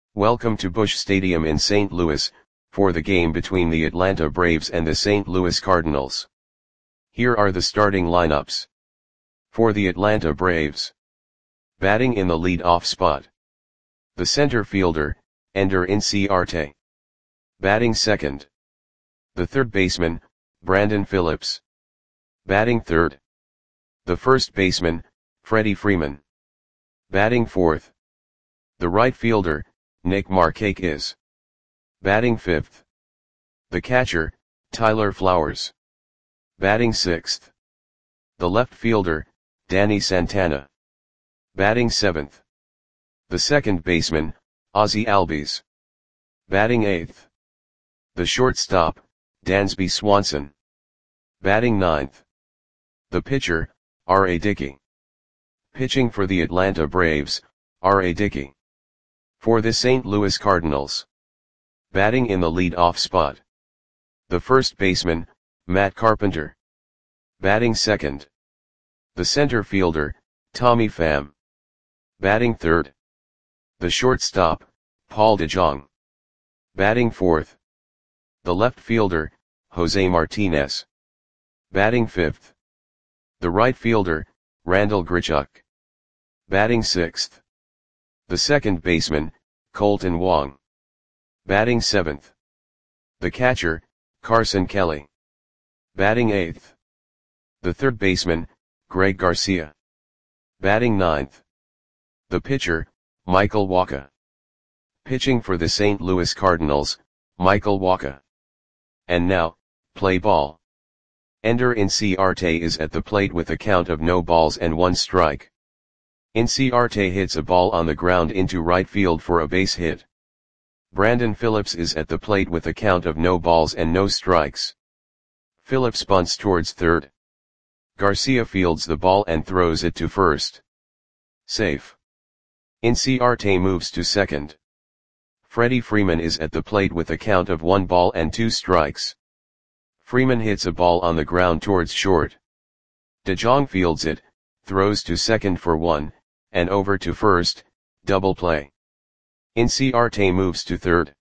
Welcome to Busch Stadium in St. Louis, for the game between the Atlanta Braves and the St. Louis Cardinals. Here are the starting lineups. For the Atlanta Braves. Batting in the lead-off spot. The center fielder, Ender Inciarte. Batting second. The third baseman, Brandon Phillips. Batting third. The first baseman, Freddie Freeman. Batting fourth. The right fielder, Nick Markakis. Batting fifth. The catcher, Tyler Flowers. Batting sixth. The left fielder, Danny Santana. Batting seventh. The second baseman, Ozzie Albies. Batting eighth. The shortstop, Dansby Swanson. Batting ninth. The pitcher, R.A. Dickey. Pitching for the Atlanta Braves, R.A. Dickey. For the St. Louis Cardinals. Batting in the lead-off spot. The first baseman, Matt Carpenter. Batting second. The center fielder, Tommy Pham. Batting third. The shortstop, Paul DeJong. Batting fourth. The left fielder, Jose Martinez. Batting fifth. The right fielder, Randal Grichuk. Batting sixth. The second baseman, Colton Wong. Batting seventh. The catcher, Carson Kelly. Batting eighth. The third baseman, Greg Garcia. Batting ninth. The pitcher, Michael Wacha. Pitching for the St. Louis Cardinals, Michael Wacha. And now, play ball. Ender Inciarte is at the plate with a count of no balls and 1 strike. Inciarte hits a ball on the ground into right field for a base hit. Brandon Phillips is at the plate with a count of no balls and no strikes. Phillips bunts towards third. Garcia fields the ball and throws it to first. Safe. Inciarte moves to second. Freddie Freeman is at the plate with a count of 1 ball and 2 strikes. Freeman hits a ball on the ground towards short. DeJong fields it, throws to second for 1, and over to first, double play. Inciarte moves to third.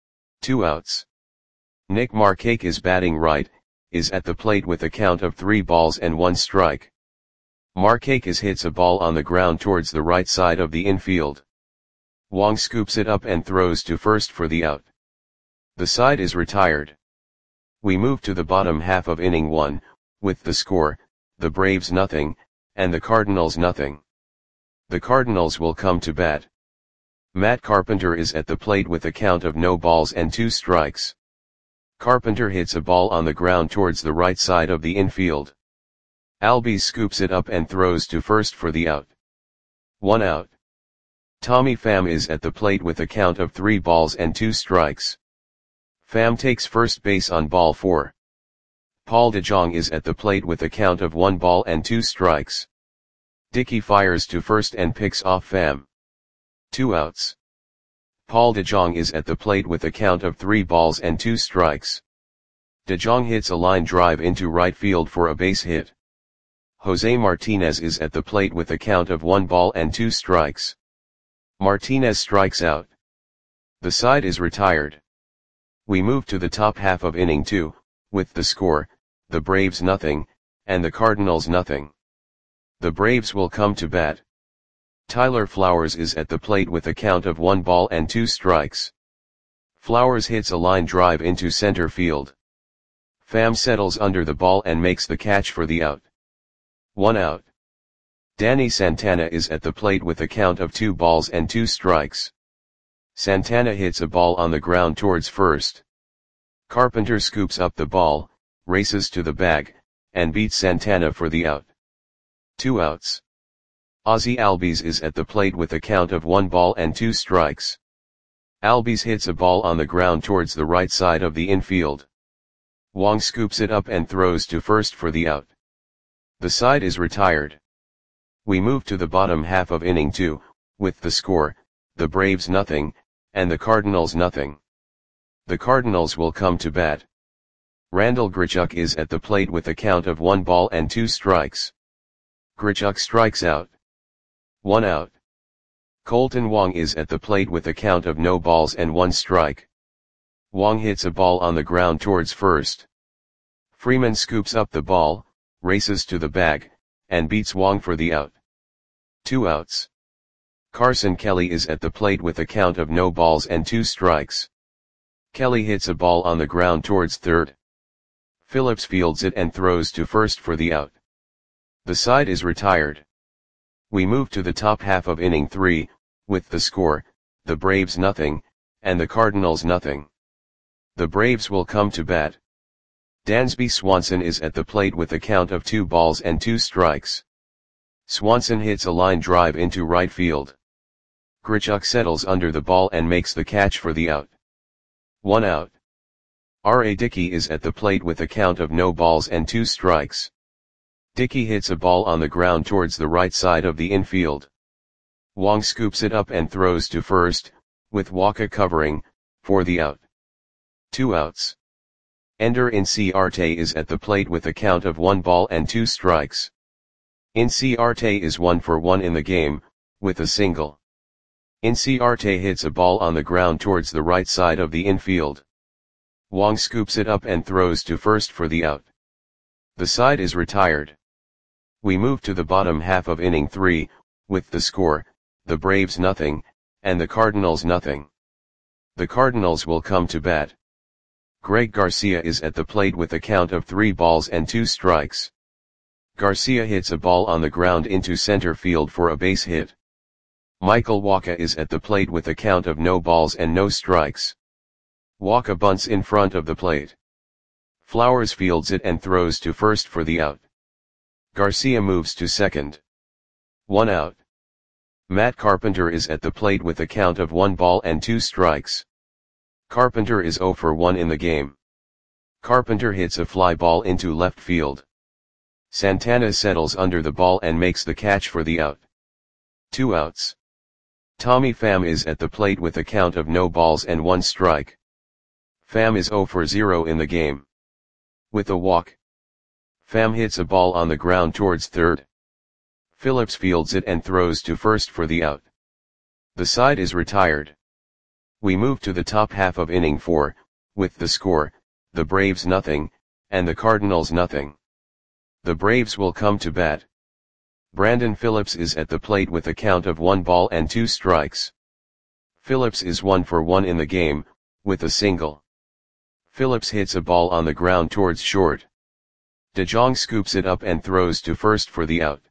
2 outs. Nick Markakis batting right, is at the plate with a count of 3 balls and 1 strike. Markakis hits a ball on the ground towards the right side of the infield. Wong scoops it up and throws to first for the out. The side is retired. We move to the bottom half of inning 1, with the score, the Braves nothing, and the Cardinals nothing. The Cardinals will come to bat. Matt Carpenter is at the plate with a count of no balls and 2 strikes. Carpenter hits a ball on the ground towards the right side of the infield. Albies scoops it up and throws to first for the out. 1 out. Tommy Pham is at the plate with a count of 3 balls and 2 strikes. Pham takes first base on ball 4. Paul DeJong is at the plate with a count of 1 ball and 2 strikes. Dickey fires to first and picks off Pham. 2 outs. Paul DeJong is at the plate with a count of 3 balls and 2 strikes. DeJong hits a line drive into right field for a base hit. Jose Martinez is at the plate with a count of 1 ball and 2 strikes. Martinez strikes out. The side is retired. We move to the top half of inning 2, with the score, the Braves nothing, and the Cardinals nothing. The Braves will come to bat. Tyler Flowers is at the plate with a count of 1 ball and 2 strikes. Flowers hits a line drive into center field. Pham settles under the ball and makes the catch for the out. 1 out. Danny Santana is at the plate with a count of 2 balls and 2 strikes. Santana hits a ball on the ground towards first. Carpenter scoops up the ball, races to the bag, and beats Santana for the out. 2 outs. Ozzie Albies is at the plate with a count of 1 ball and 2 strikes. Albies hits a ball on the ground towards the right side of the infield. Wong scoops it up and throws to first for the out. The side is retired. We move to the bottom half of inning 2, with the score, the Braves nothing, and the Cardinals nothing. The Cardinals will come to bat. Randal Grichuk is at the plate with a count of 1 ball and 2 strikes. Grichuk strikes out. 1 out. Colton Wong is at the plate with a count of no balls and 1 strike. Wong hits a ball on the ground towards first. Freeman scoops up the ball, races to the bag, and beats Wong for the out. 2 outs. Carson Kelly is at the plate with a count of no balls and 2 strikes. Kelly hits a ball on the ground towards third. Phillips fields it and throws to first for the out. The side is retired. We move to the top half of inning 3, with the score, the Braves nothing, and the Cardinals nothing. The Braves will come to bat. Dansby Swanson is at the plate with a count of 2 balls and 2 strikes. Swanson hits a line drive into right field. Grichuk settles under the ball and makes the catch for the out. 1 out. R.A. Dickey is at the plate with a count of no balls and 2 strikes. Dickey hits a ball on the ground towards the right side of the infield. Wong scoops it up and throws to first, with Waka covering, for the out. 2 outs. Ender Inciarte is at the plate with a count of 1 ball and 2 strikes. Inciarte is 1 for 1 in the game, with a single. Inciarte hits a ball on the ground towards the right side of the infield. Wong scoops it up and throws to first for the out. The side is retired. We move to the bottom half of inning 3, with the score, the Braves nothing, and the Cardinals nothing. The Cardinals will come to bat. Greg Garcia is at the plate with a count of 3 balls and 2 strikes. Garcia hits a ball on the ground into center field for a base hit. Michael Wacha is at the plate with a count of no balls and no strikes. Wacha bunts in front of the plate. Flowers fields it and throws to first for the out. Garcia moves to second. 1 out. Matt Carpenter is at the plate with a count of 1 ball and 2 strikes. Carpenter is 0 for 1 in the game. Carpenter hits a fly ball into left field. Santana settles under the ball and makes the catch for the out. 2 outs. Tommy Pham is at the plate with a count of no balls and 1 strike. Pham is 0 for 0 in the game. With a walk, Pham hits a ball on the ground towards third. Phillips fields it and throws to first for the out. The side is retired. We move to the top half of inning 4, with the score, the Braves nothing, and the Cardinals nothing. The Braves will come to bat. Brandon Phillips is at the plate with a count of 1 ball and 2 strikes. Phillips is 1 for 1 in the game, with a single. Phillips hits a ball on the ground towards short. DeJong scoops it up and throws to first for the out.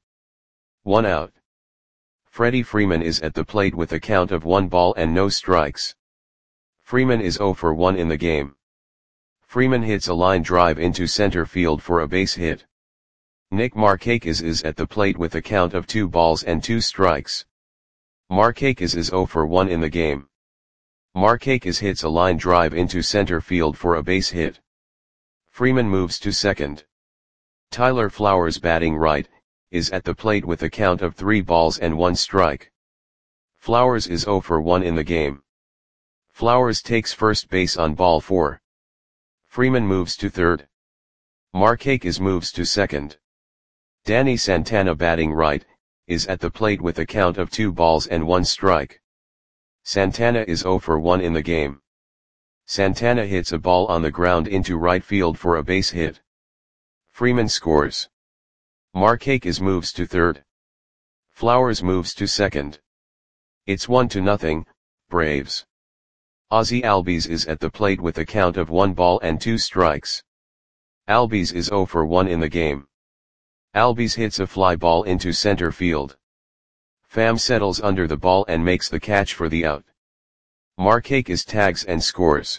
1 out. Freddie Freeman is at the plate with a count of 1 ball and no strikes. Freeman is 0 for 1 in the game. Freeman hits a line drive into center field for a base hit. Nick Markakis is at the plate with a count of 2 balls and 2 strikes. Markakis is 0 for 1 in the game. Markakis hits a line drive into center field for a base hit. Freeman moves to second. Tyler Flowers batting right, is at the plate with a count of 3 balls and 1 strike. Flowers is 0 for 1 in the game. Flowers takes first base on ball 4. Freeman moves to third. Markakis moves to second. Danny Santana batting right, is at the plate with a count of 2 balls and 1 strike. Santana is 0 for 1 in the game. Santana hits a ball on the ground into right field for a base hit. Freeman scores. Markakis moves to third. Flowers moves to second. It's 1-0, Braves. Ozzie Albies is at the plate with a count of 1 ball and 2 strikes. Albies is 0 for 1 in the game. Albies hits a fly ball into center field. Pham settles under the ball and makes the catch for the out. Markakis tags and scores.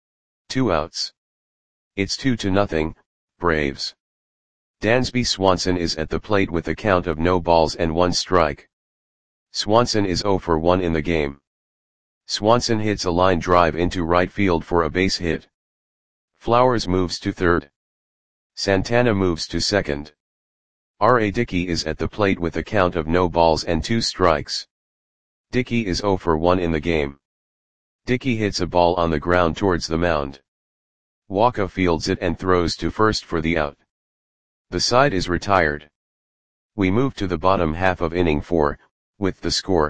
2 outs. It's 2-0, Braves. Dansby Swanson is at the plate with a count of no balls and 1 strike. Swanson is 0 for 1 in the game. Swanson hits a line drive into right field for a base hit. Flowers moves to third. Santana moves to second. R.A. Dickey is at the plate with a count of no balls and 2 strikes. Dickey is 0 for 1 in the game. Dickey hits a ball on the ground towards the mound. Waka fields it and throws to first for the out. The side is retired. We move to the bottom half of inning 4, with the score,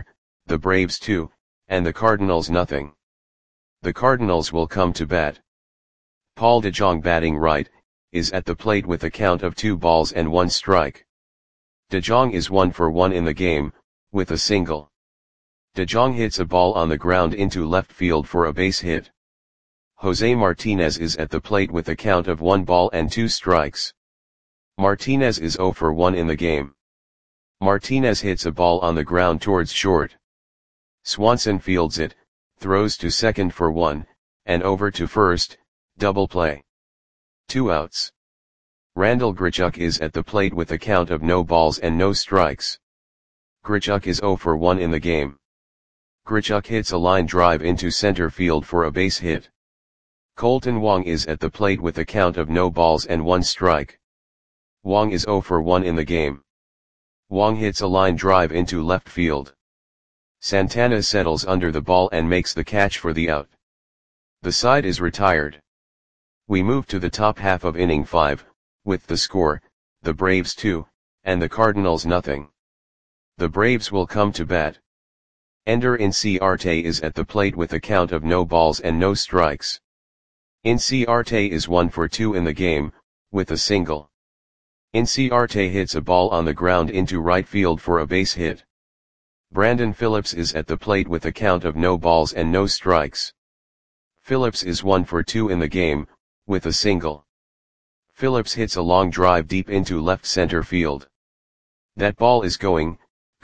the Braves 2, and the Cardinals nothing. The Cardinals will come to bat. Paul DeJong batting right, is at the plate with a count of 2 balls and 1 strike. DeJong is 1 for 1 in the game, with a single. DeJong hits a ball on the ground into left field for a base hit. Jose Martinez is at the plate with a count of 1 ball and 2 strikes. Martinez is 0 for 1 in the game. Martinez hits a ball on the ground towards short. Swanson fields it, throws to second for 1, and over to first, double play. 2 outs. Randal Grichuk is at the plate with a count of no balls and no strikes. Grichuk is 0 for 1 in the game. Grichuk hits a line drive into center field for a base hit. Colton Wong is at the plate with a count of no balls and 1 strike. Wong is 0 for 1 in the game. Wong hits a line drive into left field. Santana settles under the ball and makes the catch for the out. The side is retired. We move to the top half of inning 5, with the score, the Braves 2, and the Cardinals nothing. The Braves will come to bat. Ender Inciarte is at the plate with a count of no balls and no strikes. Inciarte is 1 for 2 in the game, with a single. Inciarte hits a ball on the ground into right field for a base hit. Brandon Phillips is at the plate with a count of no balls and no strikes. Phillips is 1 for 2 in the game, with a single. Phillips hits a long drive deep into left center field. That ball is gone.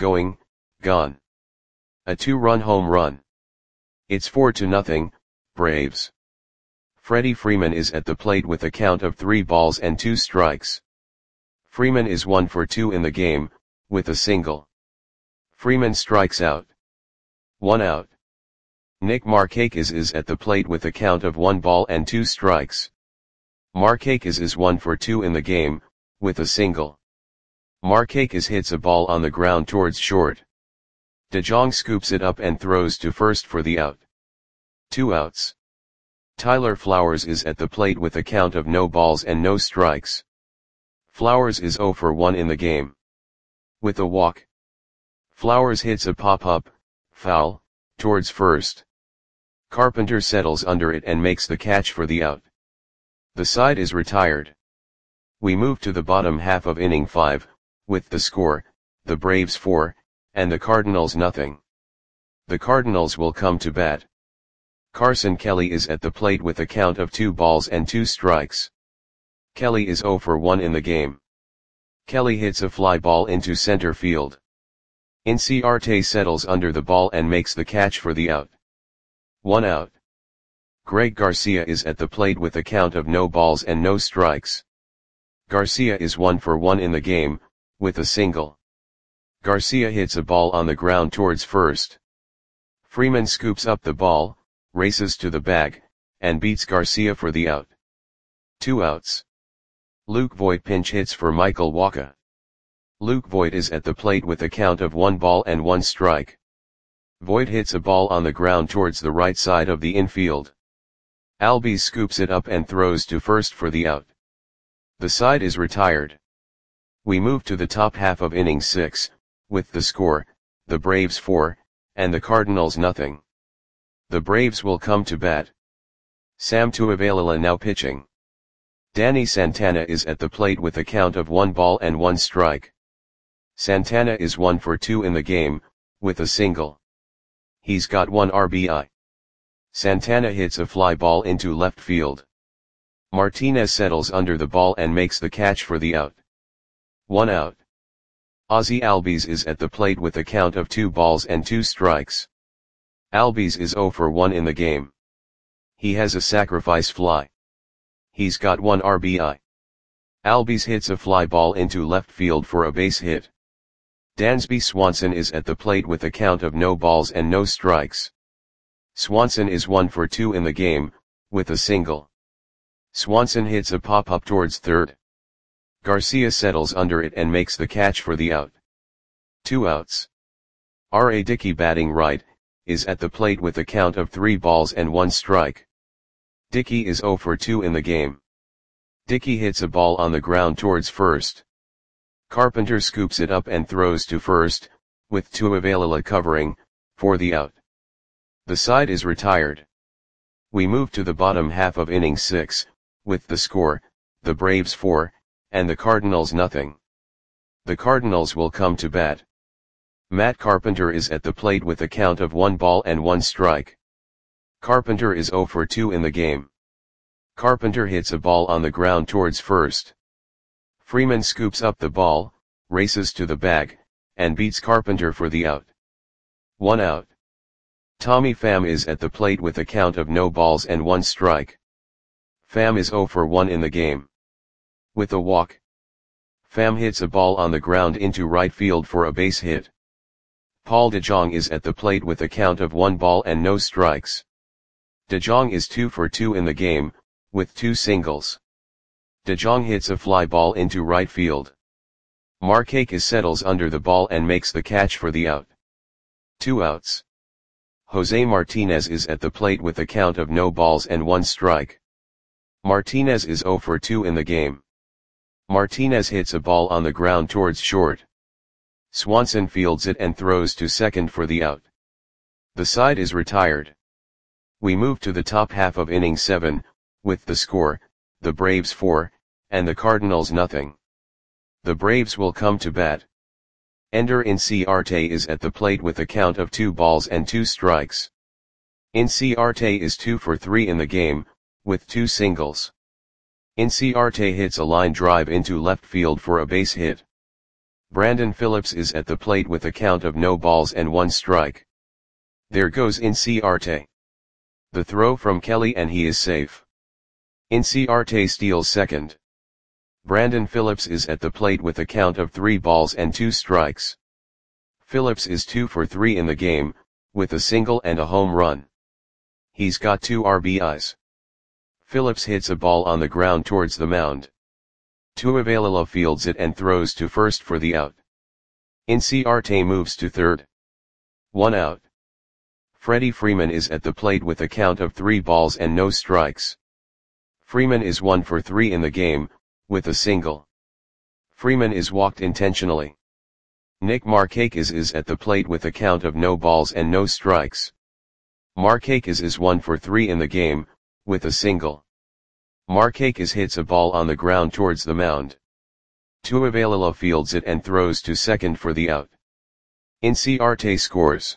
A 2-run home run. It's 4-0, Braves. Freddie Freeman is at the plate with a count of 3 balls and 2 strikes. Freeman is 1 for 2 in the game, with a single. Freeman strikes out. 1 out. Nick Markakis is at the plate with a count of 1 ball and 2 strikes. Markakis is 1 for 2 in the game, with a single. Markakis hits a ball on the ground towards short. DeJong scoops it up and throws to first for the out. 2 outs. Tyler Flowers is at the plate with a count of no balls and no strikes. Flowers is 0 for 1 in the game. With a walk. Flowers hits a pop-up, foul, towards first. Carpenter settles under it and makes the catch for the out. The side is retired. We move to the bottom half of inning 5, with the score, the Braves 4, and the Cardinals nothing. The Cardinals will come to bat. Carson Kelly is at the plate with a count of 2 balls and 2 strikes. Kelly is 0 for 1 in the game. Kelly hits a fly ball into center field. Inciarte settles under the ball and makes the catch for the out. 1 out. Greg Garcia is at the plate with a count of no balls and no strikes. Garcia is 1 for 1 in the game, with a single. Garcia hits a ball on the ground towards first. Freeman scoops up the ball, races to the bag, and beats Garcia for the out. 2 outs. Luke Voit pinch hits for Michael Wacha. Luke Voit is at the plate with a count of 1 ball and 1 strike. Voit hits a ball on the ground towards the right side of the infield. Albies scoops it up and throws to first for the out. The side is retired. We move to the top half of inning 6, with the score, the Braves 4, and the Cardinals nothing. The Braves will come to bat. Sam Tuivailala now pitching. Danny Santana is at the plate with a count of 1 ball and 1 strike. Santana is 1 for 2 in the game, with a single. He's got 1 RBI. Santana hits a fly ball into left field. Martinez settles under the ball and makes the catch for the out. 1 out. Ozzie Albies is at the plate with a count of 2 balls and 2 strikes. Albies is 0 for 1 in the game. He has a sacrifice fly. He's got 1 RBI. Albies hits a fly ball into left field for a base hit. Dansby Swanson is at the plate with a count of no balls and no strikes. Swanson is 1 for 2 in the game, with a single. Swanson hits a pop-up towards third. Garcia settles under it and makes the catch for the out. 2 outs. R.A. Dickey batting right, is at the plate with a count of 3 balls and 1 strike. Dickey is 0 for 2 in the game. Dickey hits a ball on the ground towards first. Carpenter scoops it up and throws to first, with Tuivailala covering, for the out. The side is retired. We move to the bottom half of inning 6, with the score, the Braves 4, and the Cardinals nothing. The Cardinals will come to bat. Matt Carpenter is at the plate with a count of 1 ball and 1 strike. Carpenter is 0 for 2 in the game. Carpenter hits a ball on the ground towards first. Freeman scoops up the ball, races to the bag, and beats Carpenter for the out. 1 out. Tommy Pham is at the plate with a count of no balls and 1 strike. Pham is 0 for 1 in the game. With a walk, Pham hits a ball on the ground into right field for a base hit. Paul DeJong is at the plate with a count of 1 ball and no strikes. DeJong is 2 for 2 in the game, with 2 singles. DeJong hits a fly ball into right field. Markakis settles under the ball and makes the catch for the out. 2 outs. Jose Martinez is at the plate with a count of no balls and 1 strike. Martinez is 0 for 2 in the game. Martinez hits a ball on the ground towards short. Swanson fields it and throws to second for the out. The side is retired. We move to the top half of inning 7, with the score, the Braves 4, and the Cardinals nothing. The Braves will come to bat. Ender Inciarte is at the plate with a count of 2 balls and 2 strikes. Inciarte is 2 for 3 in the game, with 2 singles. Inciarte hits a line drive into left field for a base hit. Brandon Phillips is at the plate with a count of no balls and 1 strike. There goes Inciarte. The throw from Kelly and he is safe. Inciarte steals second. Brandon Phillips is at the plate with a count of 3 balls and 2 strikes. Phillips is 2 for 3 in the game, with a single and a home run. He's got 2 RBIs. Phillips hits a ball on the ground towards the mound. Tuivailala fields it and throws to first for the out. Inciarte moves to third. 1 out. Freddie Freeman is at the plate with a count of 3 balls and no strikes. Freeman is 1 for 3 in the game, with a single. Freeman is walked intentionally. Nick Markakis is at the plate with a count of no balls and no strikes. Markakis is 1 for 3 in the game, with a single. Markakis hits a ball on the ground towards the mound. Tuivailala fields it and throws to second for the out. Inciarte scores.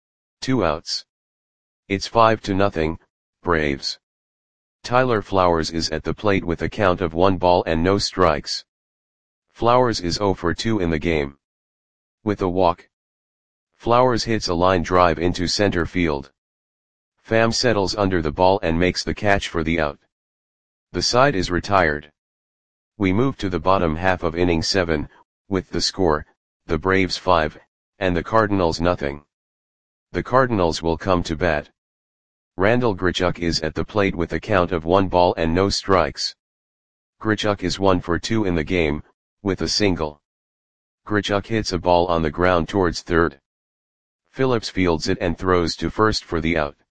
2 outs. It's 5-0, Braves. Tyler Flowers is at the plate with a count of 1 ball and no strikes. Flowers is 0 for 2 in the game. With a walk, Flowers hits a line drive into center field. Pham settles under the ball and makes the catch for the out. The side is retired. We move to the bottom half of inning 7, with the score, the Braves 5, and the Cardinals nothing. The Cardinals will come to bat. Randal Grichuk is at the plate with a count of 1 ball and no strikes. Grichuk is 1 for 2 in the game, with a single. Grichuk hits a ball on the ground towards third. Phillips fields it and throws to first for the out.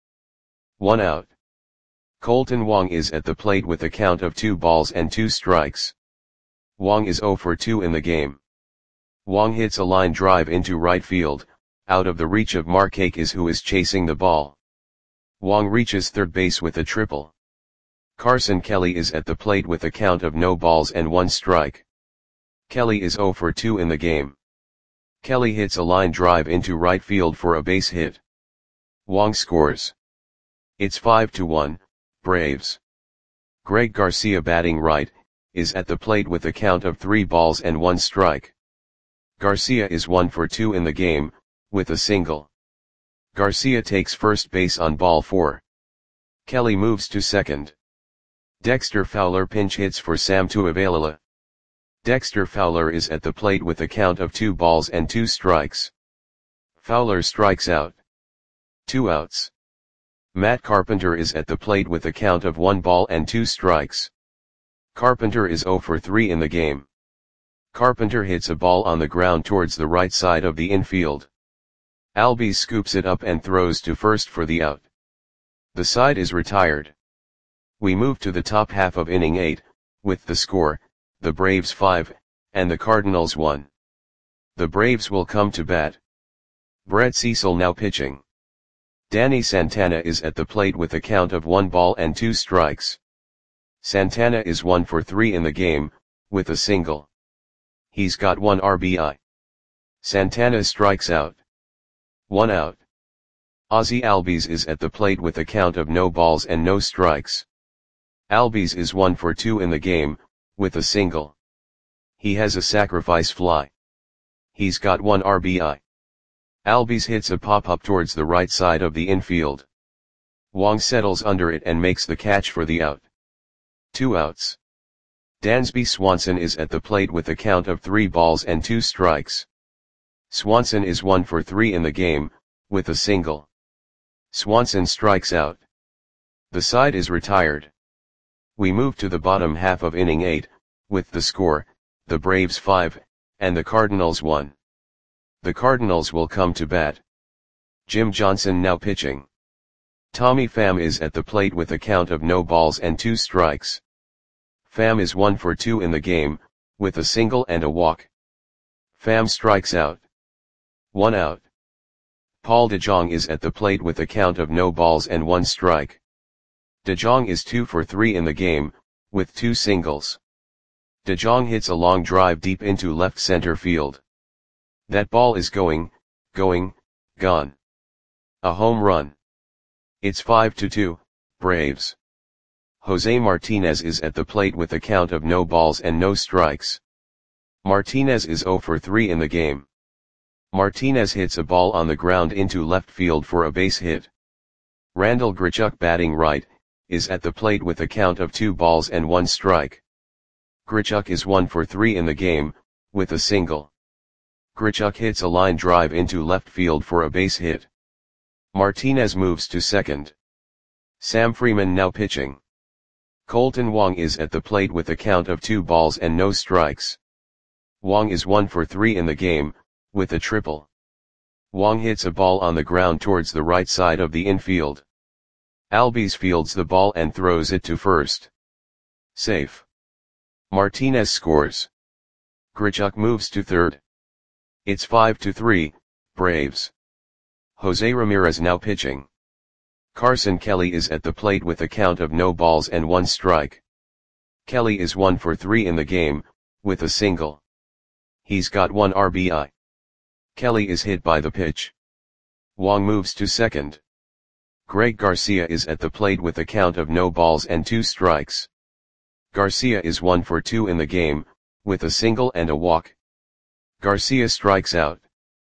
1 out. Colton Wong is at the plate with a count of 2 balls and 2 strikes. Wong is 0 for 2 in the game. Wong hits a line drive into right field, out of the reach of Markakis who is chasing the ball. Wong reaches third base with a triple. Carson Kelly is at the plate with a count of no balls and 1 strike. Kelly is 0 for 2 in the game. Kelly hits a line drive into right field for a base hit. Wong scores. It's 5-1, Braves. Greg Garcia batting right, is at the plate with a count of 3 balls and 1 strike. Garcia is 1 for 2 in the game, with a single. Garcia takes first base on ball 4. Kelly moves to second. Dexter Fowler pinch hits for Sam Tuivailala. Dexter Fowler is at the plate with a count of 2 balls and 2 strikes. Fowler strikes out. 2 outs. Matt Carpenter is at the plate with a count of 1 ball and 2 strikes. Carpenter is 0 for 3 in the game. Carpenter hits a ball on the ground towards the right side of the infield. Albies scoops it up and throws to first for the out. The side is retired. We move to the top half of inning 8, with the score, the Braves 5, and the Cardinals 1. The Braves will come to bat. Brett Cecil now pitching. Danny Santana is at the plate with a count of 1 ball and 2 strikes. Santana is 1 for 3 in the game, with a single. He's got 1 RBI. Santana strikes out. 1 out. Ozzie Albies is at the plate with a count of no balls and no strikes. Albies is 1 for 2 in the game, with a single. He has a sacrifice fly. He's got 1 RBI. Albies hits a pop-up towards the right side of the infield. Wong settles under it and makes the catch for the out. 2 outs. Dansby Swanson is at the plate with a count of 3 balls and 2 strikes. Swanson is 1 for 3 in the game, with a single. Swanson strikes out. The side is retired. We move to the bottom half of inning 8, with the score, the Braves 5, and the Cardinals 1. The Cardinals will come to bat. Jim Johnson now pitching. Tommy Pham is at the plate with a count of no balls and 2 strikes. Pham is 1 for 2 in the game, with a single and a walk. Pham strikes out. 1 out. Paul DeJong is at the plate with a count of no balls and 1 strike. DeJong is 2 for 3 in the game, with 2 singles. DeJong hits a long drive deep into left center field. That ball is gone. A home run. It's 5-2, Braves. Jose Martinez is at the plate with a count of no balls and no strikes. Martinez is 0 for 3 in the game. Martinez hits a ball on the ground into left field for a base hit. Randall Grichuk batting right, is at the plate with a count of 2 balls and 1 strike. Grichuk is 1 for 3 in the game, with a single. Grichuk hits a line drive into left field for a base hit. Martinez moves to second. Sam Freeman now pitching. Colton Wong is at the plate with a count of 2 balls and no strikes. Wong is 1 for 3 in the game, with a triple. Wong hits a ball on the ground towards the right side of the infield. Albies fields the ball and throws it to first. Safe. Martinez scores. Grichuk moves to third. It's 5-3, Braves. Jose Ramirez now pitching. Carson Kelly is at the plate with a count of no balls and 1 strike. Kelly is 1 for 3 in the game, with a single. He's got 1 RBI. Kelly is hit by the pitch. Wong moves to second. Greg Garcia is at the plate with a count of no balls and 2 strikes. Garcia is 1 for 2 in the game, with a single and a walk. Garcia strikes out.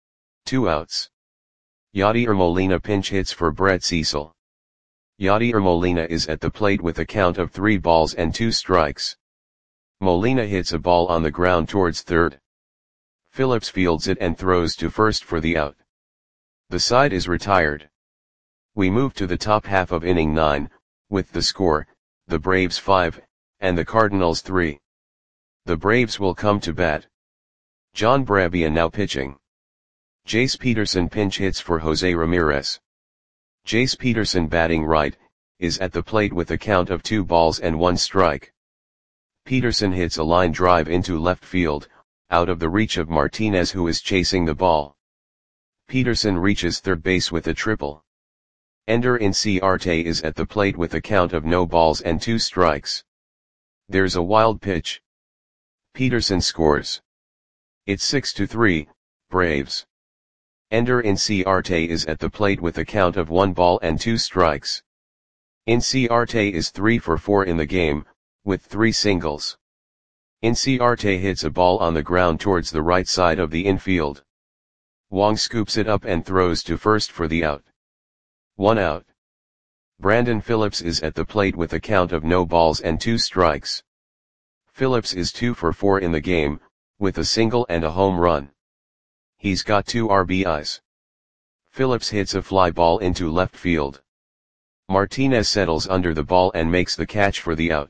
2 outs. Yadier Molina pinch hits for Brett Cecil. Yadier Molina is at the plate with a count of 3 balls and 2 strikes. Molina hits a ball on the ground towards third. Phillips fields it and throws to first for the out. The side is retired. We move to the top half of inning 9, with the score, the Braves 5, and the Cardinals 3. The Braves will come to bat. John Brebbia now pitching. Jace Peterson pinch hits for Jose Ramirez. Jace Peterson batting right, is at the plate with a count of 2 balls and 1 strike. Peterson hits a line drive into left field, out of the reach of Martinez who is chasing the ball. Peterson reaches third base with a triple. Ender Inciarte is at the plate with a count of no balls and 2 strikes. There's a wild pitch. Peterson scores. It's 6-3, Braves. Ender Inciarte is at the plate with a count of 1 ball and 2 strikes. Inciarte is 3 for 4 in the game, with 3 singles. Inciarte hits a ball on the ground towards the right side of the infield. Wong scoops it up and throws to first for the out. 1 out. Brandon Phillips is at the plate with a count of no balls and 2 strikes. Phillips is 2 for 4 in the game, with a single and a home run. He's got 2 RBIs. Phillips hits a fly ball into left field. Martinez settles under the ball and makes the catch for the out.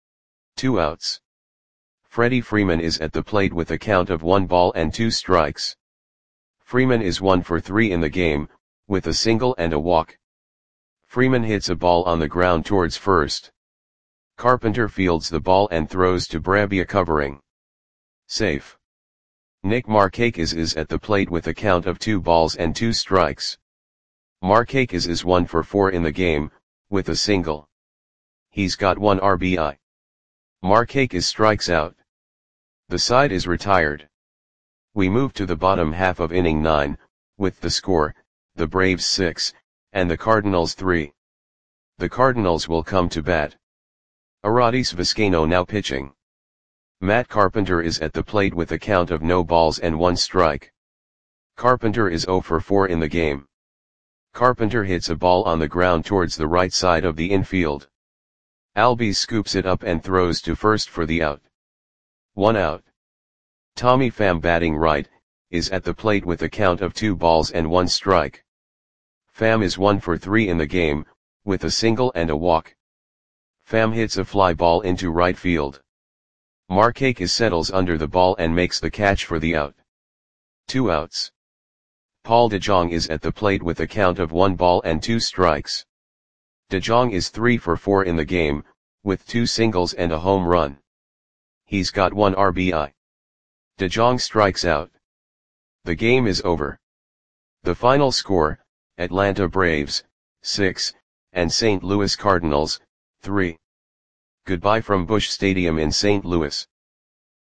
2 outs. Freddie Freeman is at the plate with a count of 1 ball and 2 strikes. Freeman is 1 for 3 in the game, with a single and a walk. Freeman hits a ball on the ground towards first. Carpenter fields the ball and throws to Brebbia covering. Safe. Nick Markakis is at the plate with a count of 2 balls and 2 strikes. Markakis is 1 for 4 in the game, with a single. He's got 1 RBI. Markakis strikes out. The side is retired. We move to the bottom half of inning 9, with the score, the Braves 6, and the Cardinals 3. The Cardinals will come to bat. Arodys Vizcaino now pitching. Matt Carpenter is at the plate with a count of no balls and 1 strike. Carpenter is 0 for 4 in the game. Carpenter hits a ball on the ground towards the right side of the infield. Albies scoops it up and throws to first for the out. 1 out. Tommy Pham batting right, is at the plate with a count of 2 balls and 1 strike. Pham is 1 for 3 in the game, with a single and a walk. Pham hits a fly ball into right field. Markakis settles under the ball and makes the catch for the out. 2 outs. Paul DeJong is at the plate with a count of 1 ball and 2 strikes. DeJong is 3 for 4 in the game, with 2 singles and a home run. He's got 1 RBI. DeJong strikes out. The game is over. The final score, Atlanta Braves, 6, and St. Louis Cardinals, 3. Goodbye from Busch Stadium in St. Louis.